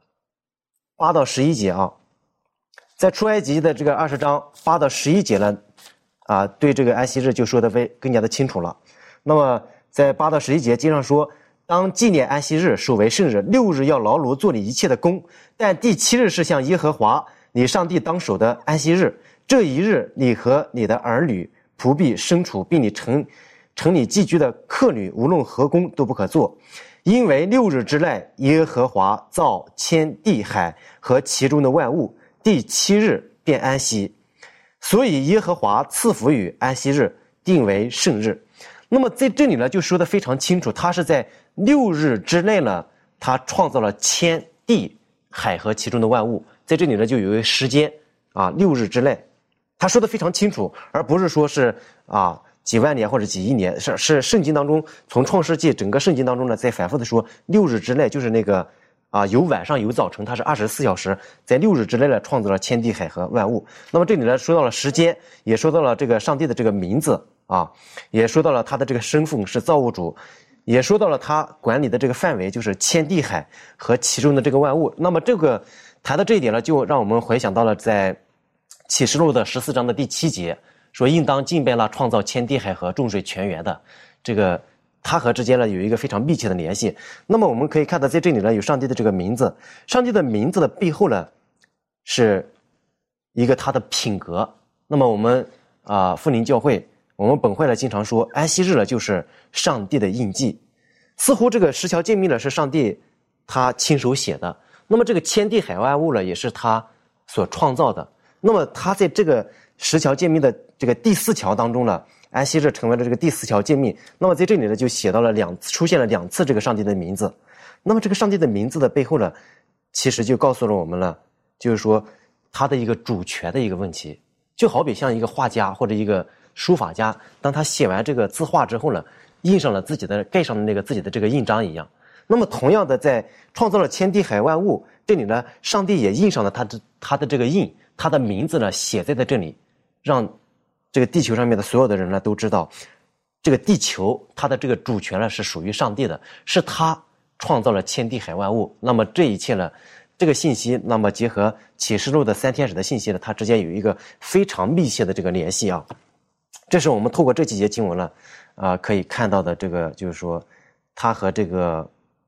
8到11节在出埃及的这个20章8到11节呢对这个安息日就说的更加的清楚了。那么在8到11节经上说，当纪念安息日，守为圣日，6日要劳碌做你一切的工，但第7日是向耶和华你上帝当守的安息日。这一日，你和你的儿女、仆婢、牲畜，并你城里寄居的客旅，无论何工都不可做，因为6日之内，耶和华造天地海和其中的万物，第7日便安息。所以耶和华赐福与安息日，定为圣日。那么在这里呢就说得非常清楚，他是在6日之内呢他创造了天地海和其中的万物。在这里呢就有一个时间6日之内，他说得非常清楚，而不是说是几万年或者几亿年。是圣经当中，从创世纪整个圣经当中呢在反复的说6日之内，就是那个有晚上有早晨，它是24小时，在6日之内呢创造了天地海和万物。那么这里呢说到了时间，也说到了这个上帝的这个名字也说到了他的这个身份是造物主，也说到了他管理的这个范围就是天地海和其中的这个万物。那么这个谈到这一点呢，就让我们回想到了在启示录的14章的第7节，说应当敬拜那创造天地海和众水泉源的。这个它和之间呢有一个非常密切的联系。那么我们可以看到在这里呢有上帝的这个名字，上帝的名字的背后呢是一个他的品格。那么我们富临教会，我们本会呢经常说安息日呢就是上帝的印记，似乎这个10条诫命呢是上帝他亲手写的。那么这个天地海万物呢也是他所创造的。那么他在这个10条诫命的这个第4条当中呢，安息日成为了这个第4条诫命。那么在这里呢就写到了出现了2次这个上帝的名字。那么这个上帝的名字的背后呢，其实就告诉了我们了，就是说他的一个主权的一个问题。就好比像一个画家或者一个书法家，当他写完这个字画之后呢， 印上了盖上了那个自己的这个印章一样。那么同样的，在创造了天地海万物这里呢，上帝也印上了他的这个印，他的名字呢写在这里，让这个地球上面的所有的人呢都知道，这个地球它的这个主权呢是属于上帝的，是他创造了天地海万物。那么这一切呢，这个信息，那么结合启示录的3天使的信息呢，它之间有一个非常密切的这个联系啊。这是我们透过这几节经文呢，可以看到的这个，就是说，它和这个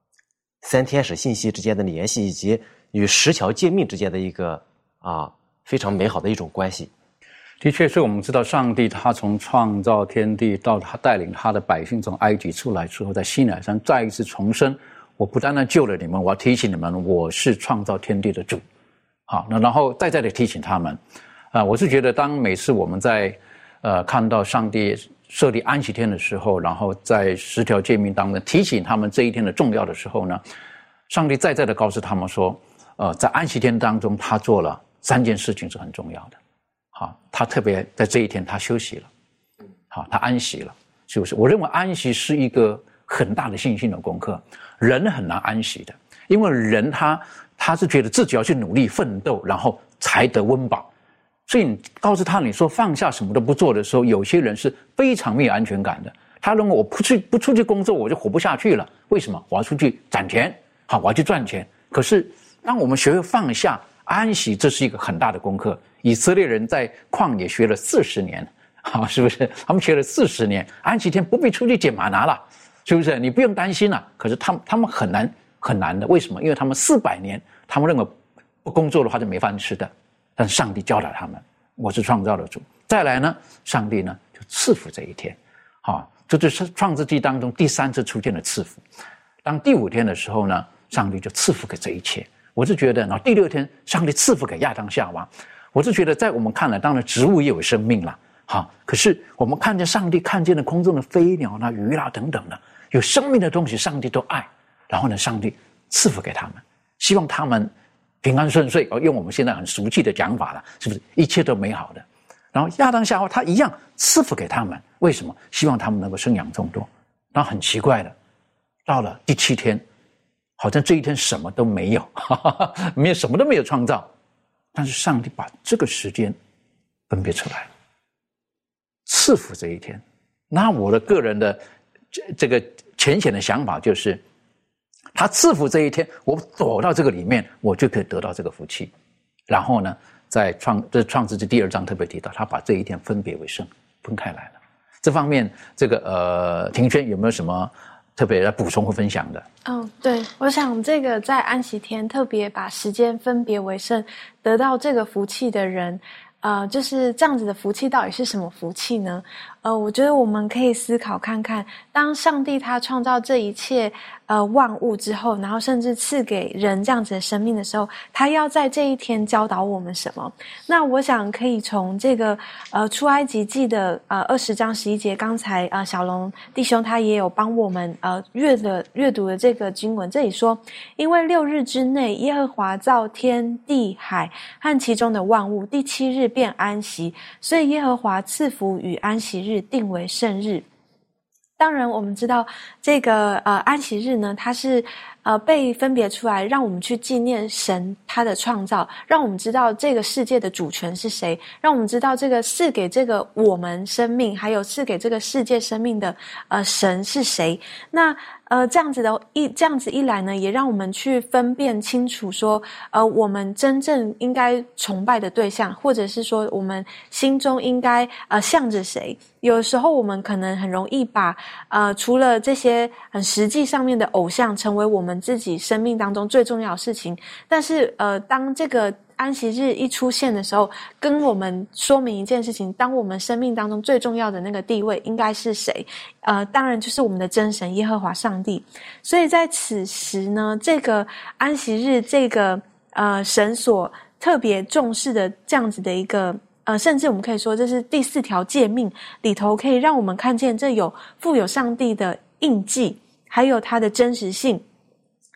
3天使信息之间的联系，以及与10条诫命之间的一个非常美好的一种关系。 的确是我们知道，上帝他从创造天地到他带领他的百姓从埃及出来之后，在西乃山再一次重申，我不单单救了你们，我要提醒你们，我是创造天地的主。好，那然后再的提醒他们，我是觉得当每次我们在看到上帝设立安息天的时候，然后在10条诫命当中提醒他们这一天的重要的时候呢，上帝再的告诉他们说，在安息天当中他做了3件事情是很重要的。好，他特别在这一天他休息了，好，他安息了，是不是？我认为安息是一个很大的信心的功课，人很难安息的，因为人他是觉得自己要去努力奋斗，然后才得温饱。所以你告诉他，你说放下什么都不做的时候，有些人是非常没有安全感的。他认为我不出去工作，我就活不下去了。为什么？我要出去攒钱，好，我要去赚钱。可是当我们学会放下安息，这是一个很大的功课。以色列人在旷野学了40年，好，是不是？他们学了40年，安息天不必出去捡玛拿了，是不是？你不用担心了。可是他们很难的，为什么？因为他们400年，他们认为不工作的话就没饭吃的。但上帝教导他们，我是创造的主。再来呢，上帝呢就赐福这一天，好，这就是创世纪当中第3次出现的赐福。当第5天的时候呢，上帝就赐福给这一切。我是觉得，然后第6天，上帝赐福给亚当夏娃。我是觉得，在我们看来，当然植物也有生命了，好，可是我们看见上帝看见了空中的飞鸟啦、鱼啦等等的，有生命的东西，上帝都爱。然后呢，上帝赐福给他们，希望他们平安顺遂，用我们现在很俗气的讲法了，是不是？一切都美好的。然后亚当夏娃他一样赐福给他们，为什么？希望他们能够生养众多。然后很奇怪的，到了第7天，好像这一天什么都没有，没有什么都没有创造，但是上帝把这个时间分别出来了，赐福这一天。那我的个人的这个浅显的想法就是，他赐福这一天，我走到这个里面，我就可以得到这个福气。然后呢，在创世纪第2章特别提到，他把这一天分别为圣，分开来了。这方面，这个庭轩有没有什么特别来补充或分享的？ 对，我想这个在安息天特别把时间分别为圣，得到这个福气的人，就是这样子的福气到底是什么福气呢？我觉得我们可以思考看看，当上帝他创造这一切万物之后，然后甚至赐给人这样子的生命的时候，他要在这一天教导我们什么？那我想可以从这个出埃及记的20章11节，刚才小龙弟兄他也有帮我们阅读的这个经文，这里说，因为6日之内耶和华造天地海和其中的万物，第7日便安息，所以耶和华赐福与安息日定为圣日。当然我们知道这个安息日呢，它是被分别出来，让我们去纪念神他的创造，让我们知道这个世界的主权是谁，让我们知道这个赐给这个我们生命还有赐给这个世界生命的神是谁。那这样子一来呢，也让我们去分辨清楚说我们真正应该崇拜的对象，或者是说我们心中应该向着谁。有时候我们可能很容易把除了这些很实际上面的偶像成为我们自己生命当中最重要的事情，但是当这个安息日一出现的时候，跟我们说明一件事情，当我们生命当中最重要的那个地位应该是谁？当然就是我们的真神耶和华上帝。所以在此时呢，这个安息日，这个神所特别重视的这样子的一个甚至我们可以说这是第4条诫命里头可以让我们看见这有富有上帝的印记，还有它的真实性。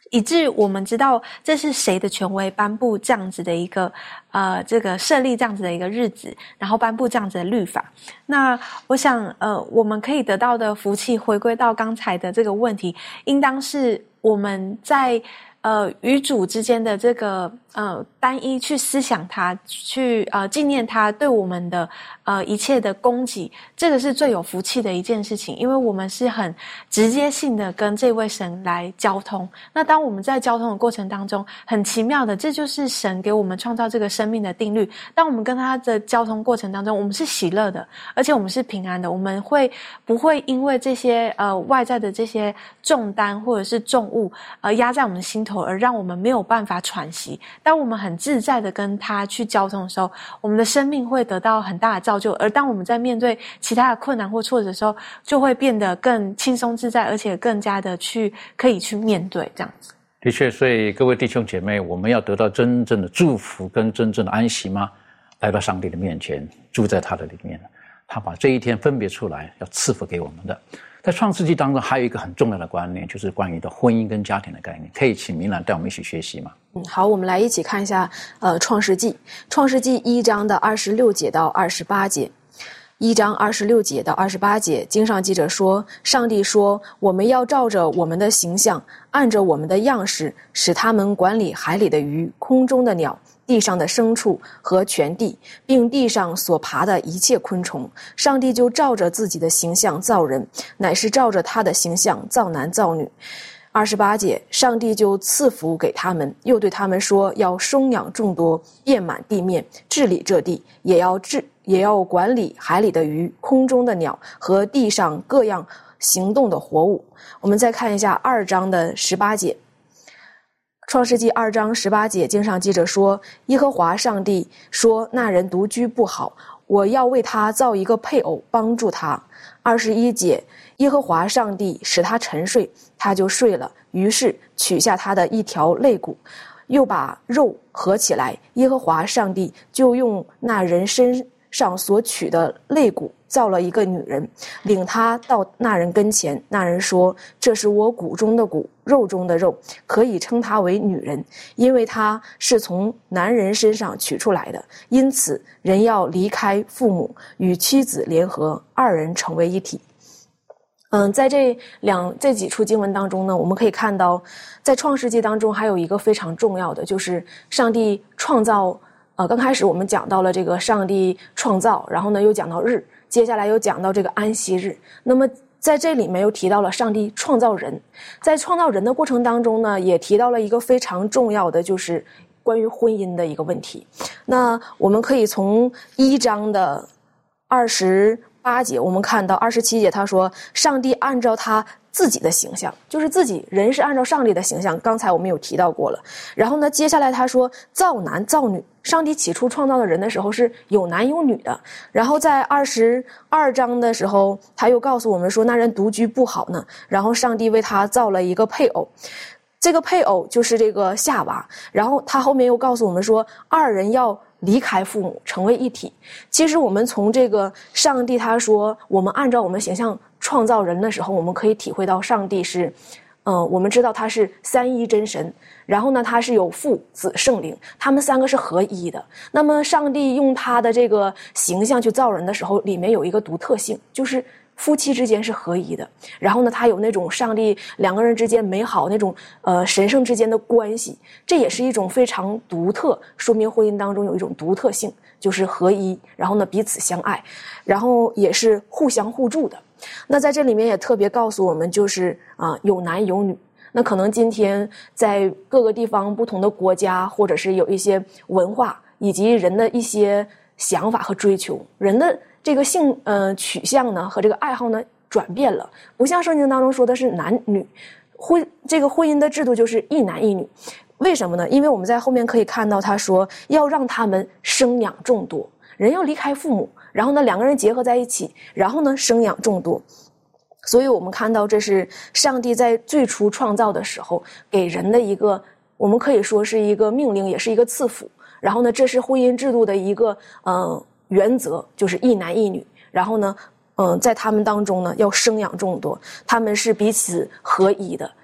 以致我们知道这是谁的权威颁布这样子的一个这个设立这样子的一个日子，然后颁布这样子的律法。那我想我们可以得到的福气，回归到刚才的这个问题，应当是我们在与主之间的这个单一去思想他，去纪念他对我们的一切的供给，这个是最有福气的一件事情，因为我们是很直接性的跟这位神来交通。那当我们在交通的过程当中，很奇妙的，这就是神给我们创造这个生命的定律。当我们跟他的交通过程当中，我们是喜乐的，而且我们是平安的，我们不会因为这些外在的这些重担或者是重物压在我们心头，而让我们没有办法喘息。当我们很自在的跟他去交通的时候，我们的生命会得到很大的造就，而当我们在面对其他的困难或挫折的时候，就会变得更轻松自在，而且更加的可以去面对这样子。 的确，所以各位弟兄姐妹，我们要得到真正的祝福跟真正的安息吗？来到上帝的面前，住在他的里面，他把这一天分别出来，要赐福给我们的。在创世纪当中还有一个很重要的观念，就是关于的婚姻跟家庭的概念，可以请明兰带我们一起学习吗？ 好，我们来一起看一下创世纪1章的26节到28节。1章26节到28节，经上记着说，上帝说，我们要照着我们的形象，按着我们的样式，使他们管理海里的鱼，空中的鸟，地上的牲畜和全地，并地上所爬的一切昆虫。上帝就照着自己的形象造人，乃是照着他的形象造男造女。28节，上帝就赐福给他们，又对他们说，要生养众多，遍满地面，治理这地，也要管理海里的鱼，空中的鸟和地上各样行动的活物。我们再看一下2章的18节。创世纪2章18节，经上记着说，耶和华上帝说，那人独居不好，我要为他造一个配偶帮助他。21节，耶和华上帝使他沉睡，他就睡了，于是取下他的一条肋骨，又把肉合起来，耶和华上帝就用那人身上所取的肋骨造了一个女人，领他到那人跟前。那人说，这是我骨中的骨，肉中的肉，可以称她为女人，因为她是从男人身上取出来的。因此人要离开父母，与妻子联合，二人成为一体。在这几处经文当中呢，我们可以看到，在创世纪当中还有一个非常重要的，就是上帝创造。刚开始我们讲到了这个上帝创造，然后呢又讲到日，接下来又讲到这个安息日。那么在这里面又提到了上帝创造人，在创造人的过程当中呢，也提到了一个非常重要的，就是关于婚姻的一个问题。那我们可以从1章的28节，我们看到27节，他说上帝按照他自己的形象，就是自己人是按照上帝的形象，刚才我们有提到过了。然后呢，接下来他说造男造女，上帝起初创造的人的时候是有男有女的。然后在22章的时候，他又告诉我们说，那人独居不好呢，然后上帝为他造了一个配偶，这个配偶就是这个夏娃。然后他后面又告诉我们说，二人要离开父母，成为一体。其实我们从这个上帝他说我们按照我们形象创造人的时候，我们可以体会到上帝是我们知道他是三一真神，然后呢他是有父子圣灵，他们三个是合一的。那么上帝用他的这个形象去造人的时候，里面有一个独特性，就是夫妻之间是合一的，然后呢他有那种上帝两个人之间美好那种神圣之间的关系，这也是一种非常独特，说明婚姻当中有一种独特性，就是合一，然后呢彼此相爱，然后也是互相互助的。那在这里面也特别告诉我们，就是有男有女。那可能今天在各个地方不同的国家，或者是有一些文化以及人的一些想法和追求，人的这个性取向呢和这个爱好呢转变了，不像圣经当中说的是男女，这个婚姻的制度就是一男一女。为什么呢？因为我们在后面可以看到他说要让他们生养众多，人要离开父母，然后呢两个人结合在一起，然后呢生养众多。所以我们看到这是上帝在最初创造的时候给人的一个，我们可以说是一个命令，也是一个赐福。然后呢这是婚姻制度的一个原则，就是一男一女。然后呢在他们当中呢要生养众多，他们是彼此合一的，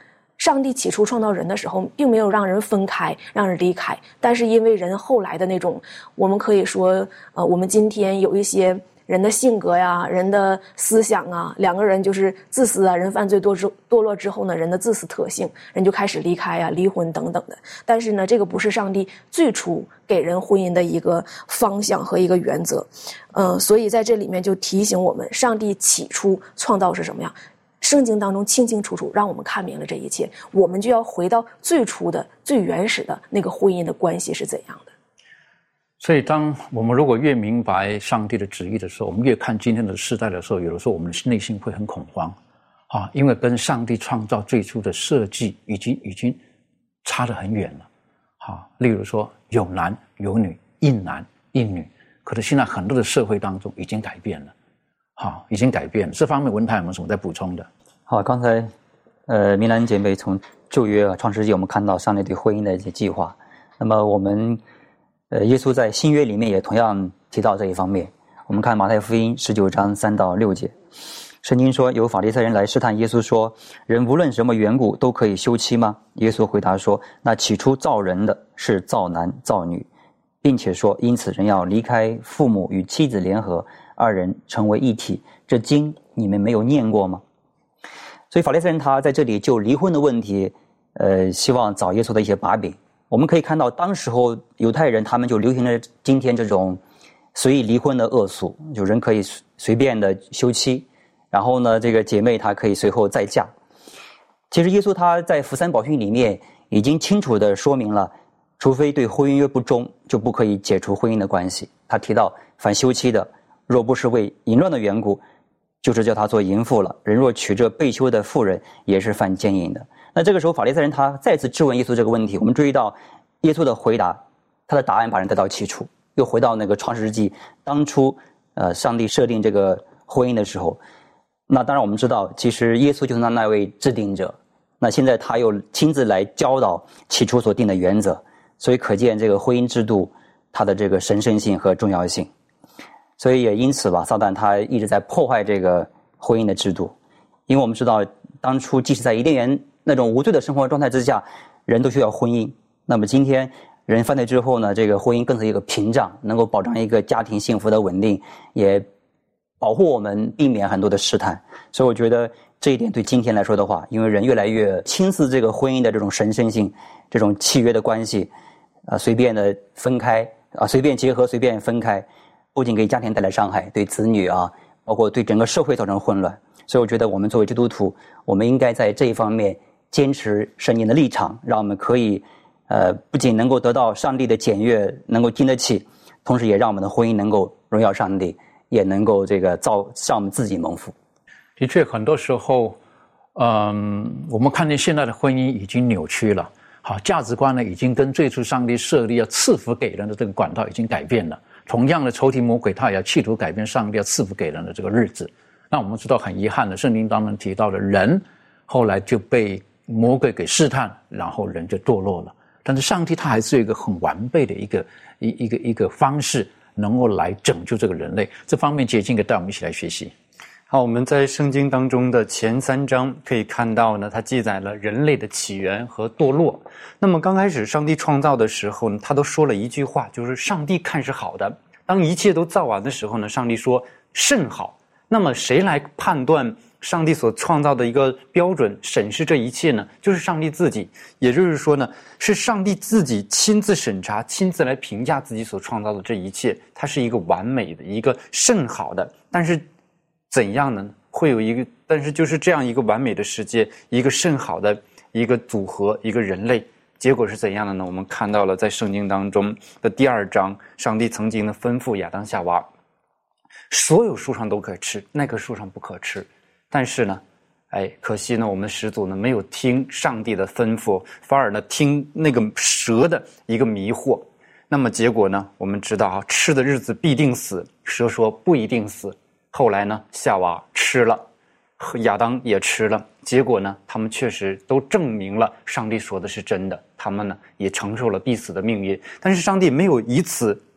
上帝起初创造人的时候，并没有让人分开，让人离开，但是因为人后来的那种，我们可以说，我们今天有一些人的性格呀，人的思想啊，两个人就是自私啊，人犯罪堕落之后呢，人的自私特性，人就开始离开啊、离婚等等的。但是呢，这个不是上帝最初给人婚姻的一个方向和一个原则，所以在这里面就提醒我们，上帝起初创造是什么样？圣经当中清清楚楚让我们看明了这一切，我们就要回到最初的、最原始的那个婚姻的关系是怎样的。 所以当我们如果越明白上帝的旨意的时候，我们越看今天的世代的时候，有的时候我们的内心会很恐慌啊，因为跟上帝创造最初的设计已经差得很远了啊。例如说有男有女，一男一女，可是现在很多的社会当中已经改变了。好，已经改变了。这方面文泰有没有什么在补充的？ 好，刚才明兰姐妹从旧约创世纪我们看到上帝对婚姻的一些计划，那么我们耶稣在新约里面也同样提到这一方面。我们看马太福音19章3到6节，圣经说，有法利赛人来试探耶稣说，人无论什么缘故都可以休妻吗？耶稣回答说，那起初造人的是造男造女，并且说，因此人要离开父母与妻子联合，二人成为一体，这经你们没有念过吗？所以法利赛人他在这里就离婚的问题希望找耶稣的一些把柄。我们可以看到当时候犹太人他们就流行了今天这种随意离婚的恶俗，就人可以随便的休妻，然后呢这个姐妹她可以随后再嫁。其实耶稣他在福山宝训里面已经清楚地说明了，除非对婚姻约不忠，就不可以解除婚姻的关系。他提到凡休妻的，若不是为淫乱的缘故，就是叫他做淫妇了。人若娶这被休的妇人，也是犯奸淫的。那这个时候法利赛人他再次质问耶稣这个问题，我们注意到耶稣的回答，他的答案把人带到起初，又回到那个创世纪当初上帝设定这个婚姻的时候。那当然我们知道，其实耶稣就是那位制定者，那现在他又亲自来教导起初所定的原则，所以可见这个婚姻制度它的这个神圣性和重要性。所以也因此吧，撒旦他一直在破坏这个婚姻的制度。因为我们知道当初即使在伊甸园那种无罪的生活状态之下，人都需要婚姻，那么今天人犯罪之后呢，这个婚姻更是一个屏障，能够保障一个家庭幸福的稳定，也保护我们避免很多的试探。所以我觉得这一点对今天来说的话，因为人越来越轻视这个婚姻的这种神圣性，这种契约的关系随便的分开随便结合随便分开，不仅给家庭带来伤害，对子女包括对整个社会造成混乱。所以我觉得我们作为基督徒，我们应该在这一方面坚持圣经的立场，让我们可以不仅能够得到上帝的检阅，能够经得起，同时也让我们的婚姻能够荣耀上帝，也能够让我们自己蒙福。 的确很多时候我们看见现在的婚姻已经扭曲了，好，价值观呢已经跟最初上帝设立要赐福给人的这个管道已经改变了。同样的仇敌魔鬼他也要企图改变上帝要赐福给人的这个日子。那我们知道很遗憾的，圣经当中提到的人后来就被魔鬼给试探，然后人就堕落了。但是上帝他还是有一个很完备的一个方式能够来拯救这个人类。这方面洁净可以带我们一起来学习。 好，我们在圣经当中的前3章可以看到呢，它记载了人类的起源和堕落。那么刚开始上帝创造的时候呢，他都说了一句话，就是上帝看是好的。当一切都造完的时候呢，上帝说甚好。那么谁来判断上帝所创造的一个标准，审视这一切呢？就是上帝自己。也就是说呢，是上帝自己亲自审查，亲自来评价自己所创造的这一切，它是一个完美的，一个甚好的。但是怎样呢？但是就是这样一个完美的世界，一个甚好的一个组合，一个人类，结果是怎样的呢？我们看到了在圣经当中的第2章，上帝曾经的吩咐亚当夏娃，所有树上都可以吃，那棵树上不可吃。但是呢可惜呢，我们始祖呢没有听上帝的吩咐，反而呢听那个蛇的一个迷惑。那么结果呢，我们知道吃的日子必定死，蛇说不一定死。后来呢，夏娃吃了，亚当也吃了，结果呢，他们确实都证明了上帝说的是真的，他们呢也承受了必死的命运。但是上帝没有以此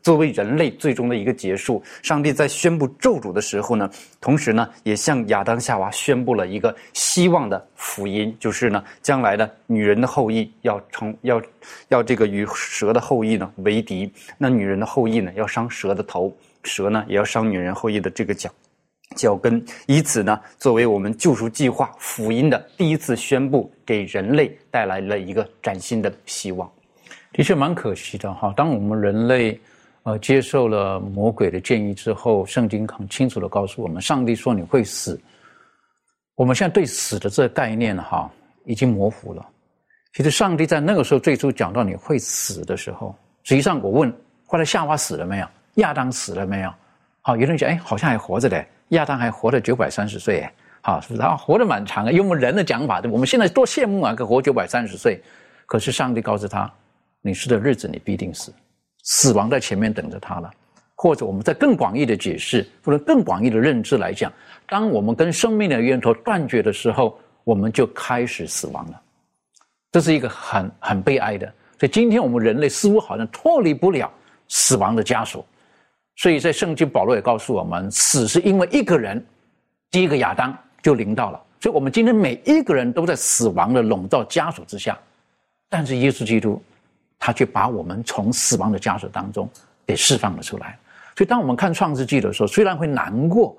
作为人类最终的一个结束。上帝在宣布咒诅的时候呢，同时呢也向亚当夏娃宣布了一个希望的福音，就是呢将来的女人的后裔要这个与蛇的后裔呢为敌，那女人的后裔呢要伤蛇的头，蛇呢也要伤女人后裔的这个脚跟，以此呢作为我们救赎计划福音的第一次宣布，给人类带来了一个崭新的希望。 的确蛮可惜的哈，当我们人类接受了魔鬼的建议之后，圣经很清楚的告诉我们，上帝说你会死。我们现在对死的这个概念哈已经模糊了。其实上帝在那个时候最初讲到你会死的时候，实际上我问后来夏娃死了没有，亚当死了没有，好，有人讲好像还活着的，亚当还活了930岁，好，是不是啊？活得蛮长的，用我们人的讲法，我们现在多羡慕啊，可活930岁。可是上帝告诉他，你死的日子你必定死，死亡在前面等着他了。或者我们在更广义的解释，或者更广义的认知来讲，当我们跟生命的源头断绝的时候，我们就开始死亡了。这是一个很悲哀的。所以今天我们人类似乎好像脱离不了死亡的枷锁。所以在圣经保罗也告诉我们，死是因为一个人，第一个亚当就临到了。所以我们今天每一个人都在死亡的笼罩枷锁之下，但是耶稣基督他却把我们从死亡的枷锁当中给释放了出来。所以当我们看创世纪的时候，虽然会难过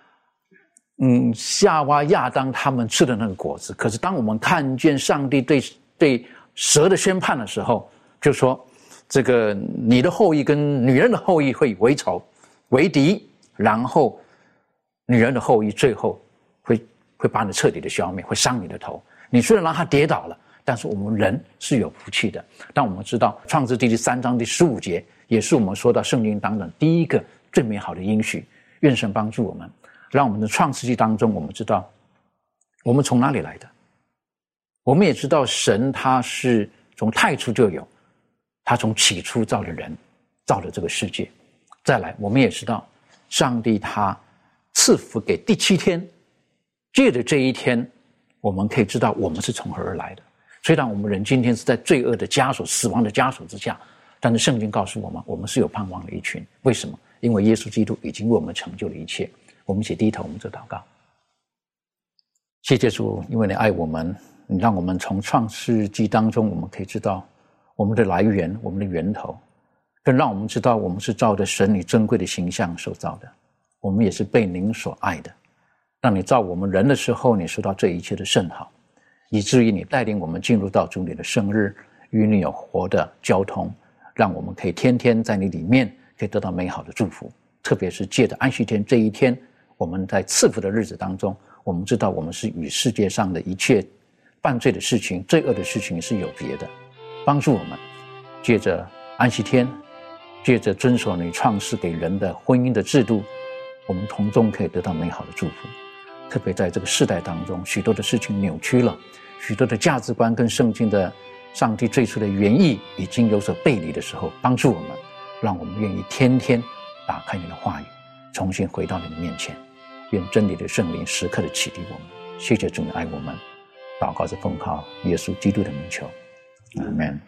夏娃亚当他们吃的那个果子，可是当我们看见上帝对蛇的宣判的时候，就说这个你的后裔跟女人的后裔会为仇为敌，然后女人的后裔最后会把你彻底的消灭，会伤你的头。你虽然让他跌倒了，但是我们人是有福气的。但我们知道创世纪第3章第15节也是我们说到圣经当中第一个最美好的应许。愿神帮助我们，让我们的创世纪当中，我们知道我们从哪里来的。我们也知道神他是从太初就有，他从起初造了人，造了这个世界。再来我们也知道上帝他赐福给第7天，借着这一天我们可以知道我们是从何而来的。虽然我们人今天是在罪恶的枷锁死亡的枷锁之下，但是圣经告诉我们，我们是有盼望的一群。为什么？因为耶稣基督已经为我们成就了一切。我们一起低头，我们做祷告。谢谢主，因为你爱我们，你让我们从创世纪当中我们可以知道我们的来源，我们的源头，更让我们知道我们是照着神你珍贵的形象受造的，我们也是被您所爱的。让你造我们人的时候，你受到这一切的甚好，以至于你带领我们进入到主你的生日，与你有活的交通，让我们可以天天在你里面可以得到美好的祝福。特别是借着安息天这一天，我们在赐福的日子当中，我们知道我们是与世界上的一切犯罪的事情、罪恶的事情是有别的。帮助我们借着安息天，借着遵守你创世给人的婚姻的制度，我们从中可以得到美好的祝福。特别在这个世代当中，许多的事情扭曲了，许多的价值观跟圣经的上帝最初的原意已经有所背离的时候，帮助我们，让我们愿意天天打开你的话语，重新回到你的面前。愿真理的圣灵时刻的启迪我们。谢谢主你爱我们，祷告是奉靠耶稣基督的名求，阿们。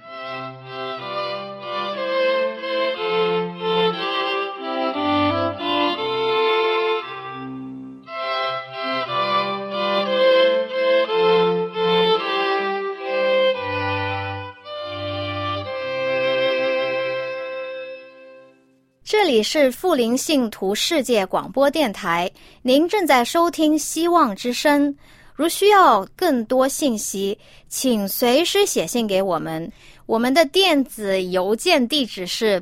这里是富林信徒世界广播电台，您正在收听希望之声。如需要更多信息，请随时写信给我们。我们的电子邮件地址是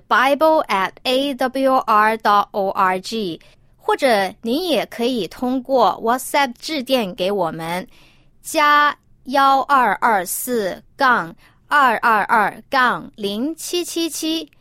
bible@awr.org， 或者您也可以通过 WhatsApp 致电给我们，加1224-222-0777